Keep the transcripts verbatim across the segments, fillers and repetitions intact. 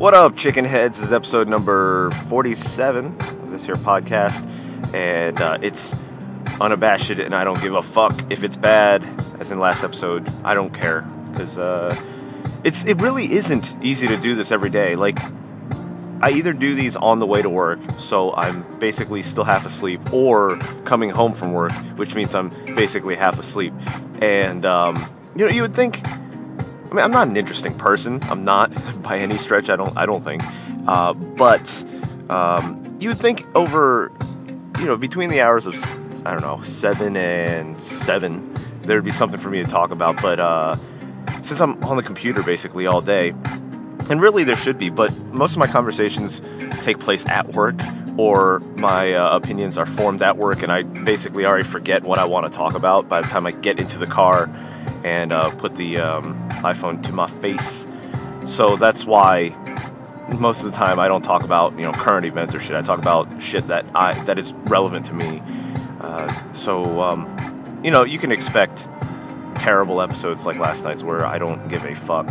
What up, chicken heads? This is episode number forty-seven of this here podcast, and uh, it's unabashed, and I don't give a fuck if it's bad. As in last episode, I don't care, because uh, it's it really isn't easy to do this every day. Like, I either do these on the way to work, so I'm basically still half asleep, or coming home from work, which means I'm basically half asleep. And um, you know, you would think. I mean, I'm not an interesting person. I'm not by any stretch. I don't. I don't think. Uh, but um, you would think over, you know, between the hours of I don't know seven and seven, there'd be something for me to talk about. But uh, since I'm on the computer basically all day, and really there should be, but most of my conversations take place at work, or my uh, opinions are formed at work, and I basically already forget what I want to talk about by the time I get into the car and uh, put the um, iPhone to my face. So that's why most of the time I don't talk about, you know, current events or shit. I talk about shit that I that is relevant to me. Uh, so um, you know, you can expect terrible episodes like last night's where I don't give a fuck.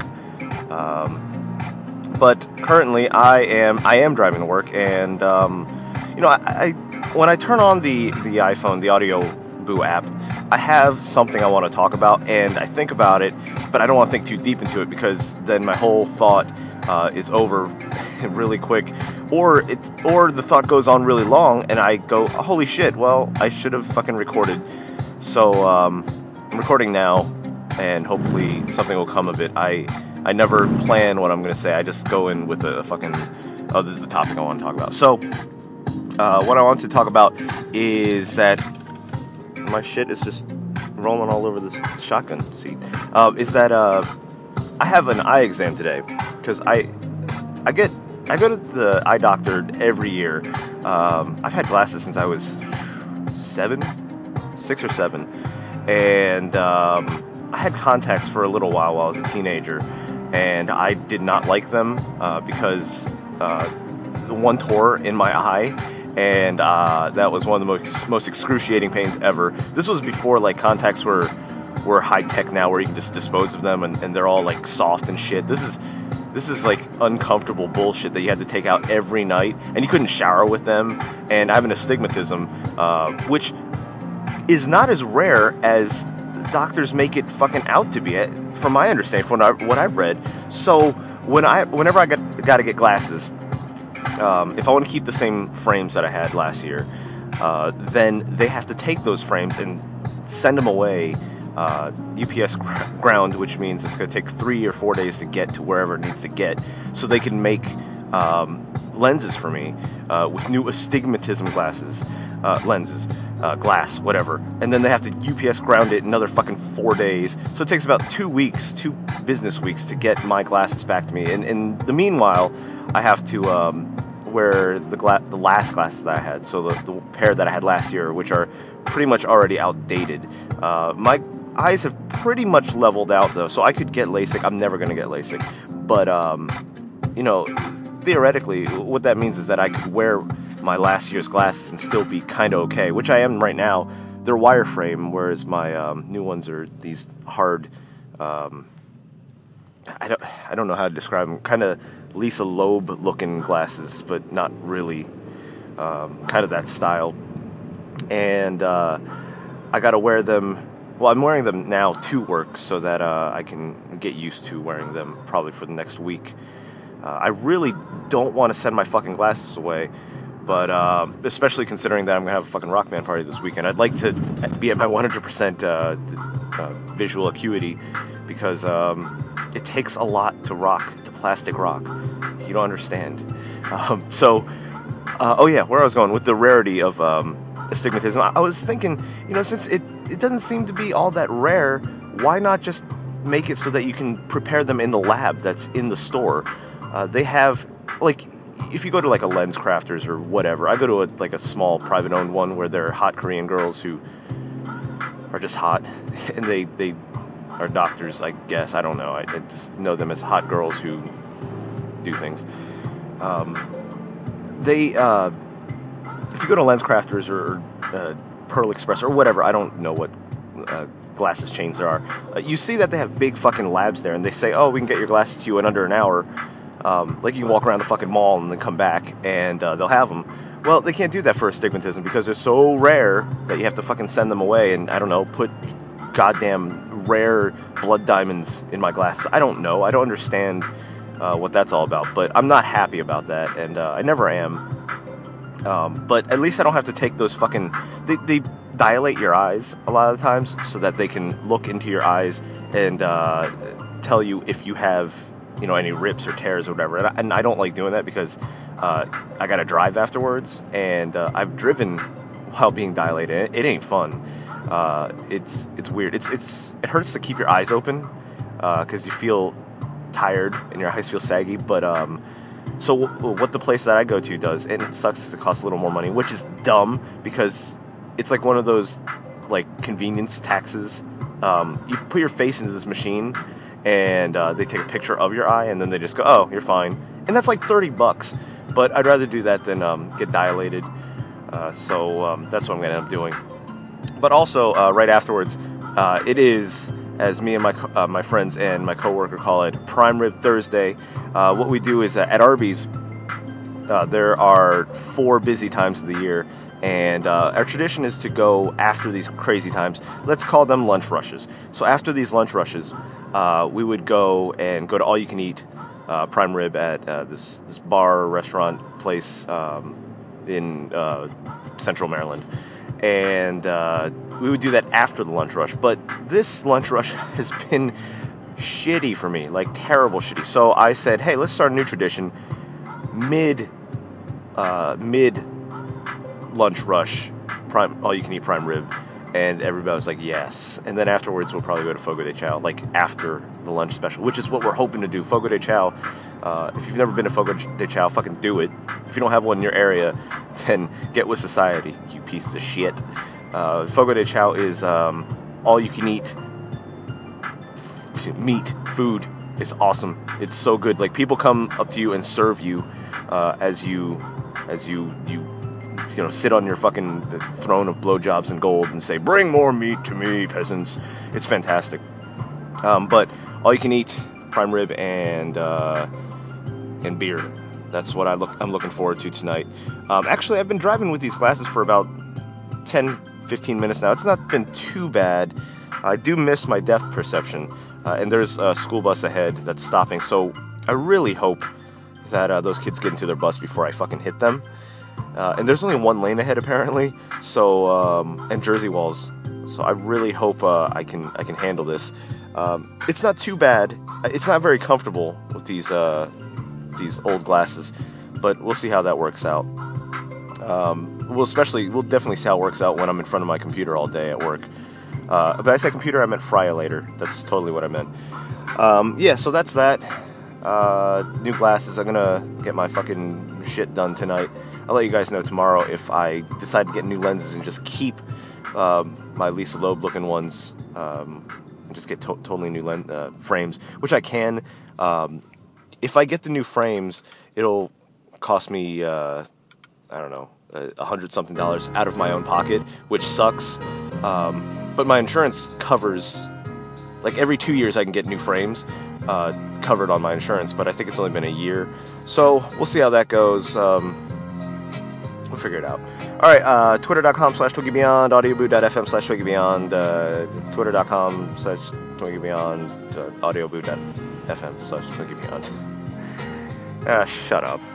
Um, but currently I am I am driving to work, and um, you know, I, I when I turn on the the iPhone, the Audio Boo app, I have something I want to talk about, and I think about it, but I don't want to think too deep into it, because then my whole thought uh, is over really quick, or it, or the thought goes on really long, and I go, holy shit, well, I should have fucking recorded. So um, I'm recording now, and hopefully something will come of it. I I never plan what I'm going to say. I just go in with a fucking, oh, this is the topic I want to talk about. So uh, what I want to talk about is that my shit is just rolling all over this shotgun seat. Uh, is that uh, I have an eye exam today, because I I get I go to the eye doctor every year. Um, I've had glasses since I was seven, six or seven, and um, I had contacts for a little while while I was a teenager, and I did not like them uh, because uh, the one tore in my eye. And uh, that was one of the most, most excruciating pains ever. This was before, like, contacts were were high tech now, where you can just dispose of them, and, and they're all like soft and shit. This is this is like uncomfortable bullshit that you had to take out every night, and you couldn't shower with them. And I have an astigmatism, uh, which is not as rare as doctors make it fucking out to be, from my understanding, from what, I, what I've read. So when I whenever I got got to get glasses. Um, if I want to keep the same frames that I had last year, uh, then they have to take those frames and send them away uh, U P S gr- ground, which means it's going to take three or four days to get to wherever it needs to get, so they can make um, lenses for me uh, with new astigmatism glasses, uh, lenses, uh, glass, whatever. And then they have to U P S ground it another fucking four days. So it takes about two weeks, two business weeks to get my glasses back to me. And in the meanwhile, I have to um, wear the gla- the last glasses that I had, so the, the pair that I had last year, which are pretty much already outdated. Uh, my eyes have pretty much leveled out, though, so I could get LASIK. I'm never going to get LASIK. But, um, you know, theoretically, what that means is that I could wear my last year's glasses and still be kind of okay, which I am right now. They're wireframe, whereas my um, new ones are these hard... Um, I don't I don't know how to describe them. Kind of Lisa Loeb looking glasses, but not really. Um, kind of that style. And uh, I got to wear them. Well, I'm wearing them now to work, so that uh, I can get used to wearing them probably for the next week. Uh, I really don't want to send my fucking glasses away, but uh, especially considering that I'm gonna have a fucking rock band party this weekend. I'd like to be at my one hundred percent uh, uh, visual acuity, because um, it takes a lot to rock, to plastic rock. You don't understand. Um, so, uh, oh yeah, where I was going with the rarity of um, astigmatism, I, I was thinking, you know, since it, it doesn't seem to be all that rare, why not just make it so that you can prepare them in the lab that's in the store? Uh, they have, like, if you go to like a Lens Crafters or whatever, I go to a, like a small private-owned one where there are hot Korean girls who are just hot, and they, they are doctors, I guess. I don't know. I, I just know them as hot girls who do things. Um, they, uh, if you go to Lens Crafters or uh, Pearl Express or whatever, I don't know what uh, glasses chains there are. Uh, you see that they have big fucking labs there, and they say, oh, we can get your glasses to you in under an hour. Um, like you can walk around the fucking mall and then come back and uh, they'll have them. Well, they can't do that for astigmatism because they're so rare that you have to fucking send them away and, I don't know, put goddamn rare blood diamonds in my glasses. I don't know. I don't understand uh, what that's all about, but I'm not happy about that, and uh, I never am. Um, but at least I don't have to take those fucking... They, they dilate your eyes a lot of the times so that they can look into your eyes and uh, tell you if you have, you know, any rips or tears or whatever. And I, and I don't like doing that because uh, I gotta drive afterwards, and uh, I've driven while being dilated. It, it ain't fun. Uh, it's it's weird. It's it's it hurts to keep your eyes open because uh, you feel tired and your eyes feel saggy. But um, so w- what the place that I go to does, and it sucks because it costs a little more money, which is dumb because it's like one of those like convenience taxes. Um, you put your face into this machine, and uh, they take a picture of your eye, and then they just go, "Oh, you're fine," and that's like thirty bucks. But I'd rather do that than um, get dilated. Uh, so um, that's what I'm gonna end up doing. But also, uh, right afterwards, uh, it is, as me and my uh, my friends and my coworker call it, Prime Rib Thursday. Uh, what we do is uh, at Arby's, uh, there are four busy times of the year, and uh, our tradition is to go after these crazy times. Let's call them lunch rushes. So after these lunch rushes, uh, we would go and go to all you can eat uh, prime rib at uh, this this bar restaurant place um, in uh, Central Maryland. And uh, we would do that after the lunch rush. But this lunch rush has been shitty for me, like terrible shitty. So I said, hey, let's start a new tradition. Mid, uh, mid lunch rush, prime, all you can eat prime rib. And everybody was like, yes. And then afterwards, we'll probably go to Fogo de Chao, like after the lunch special, which is what we're hoping to do. Fogo de Chao. Uh, if you've never been to Fogo de Chao, fucking do it. If you don't have one in your area, then get with society, you pieces of shit. Uh, Fogo de Chao is um, all you can eat meat, food. It's awesome. It's so good. Like, people come up to you and serve you uh, as you, as you, you, you know, sit on your fucking throne of blowjobs and gold and say, "Bring more meat to me, peasants." It's fantastic. Um, but all you can eat prime rib and uh, and beer. That's what I look. I'm looking forward to tonight. Um, actually, I've been driving with these glasses for about ten, fifteen minutes now. It's not been too bad. I do miss my depth perception, uh, and there's a school bus ahead that's stopping. So I really hope that uh, those kids get into their bus before I fucking hit them. Uh, and there's only one lane ahead apparently. So um, and Jersey walls. So I really hope uh, I can I can handle this. Um, it's not too bad. It's not very comfortable with these uh, these old glasses, but we'll see how that works out. Um, we'll especially we'll definitely see how it works out when I'm in front of my computer all day at work. Uh, but I said computer, I meant Fryolator. That's totally what I meant. Um, yeah, so that's that. Uh, new glasses. I'm gonna get my fucking shit done tonight. I'll let you guys know tomorrow if I decide to get new lenses and just keep um, my Lisa Loeb looking ones. Um, and just get to- totally new lens uh, frames, which I can. Um, if I get the new frames, it'll cost me uh, I don't know a hundred something dollars out of my own pocket, which sucks. Um, but my insurance covers. Like every two years, I can get new frames uh, covered on my insurance, but I think it's only been a year, so we'll see how that goes. Um, We'll figure it out. All right, uh, twitter.com slash TwiggyBeyond, audioboo.fm slash TwiggyBeyond, uh, twitter.com slash TwiggyBeyond, uh, audioboo.fm slash TwiggyBeyond. Ah, shut up.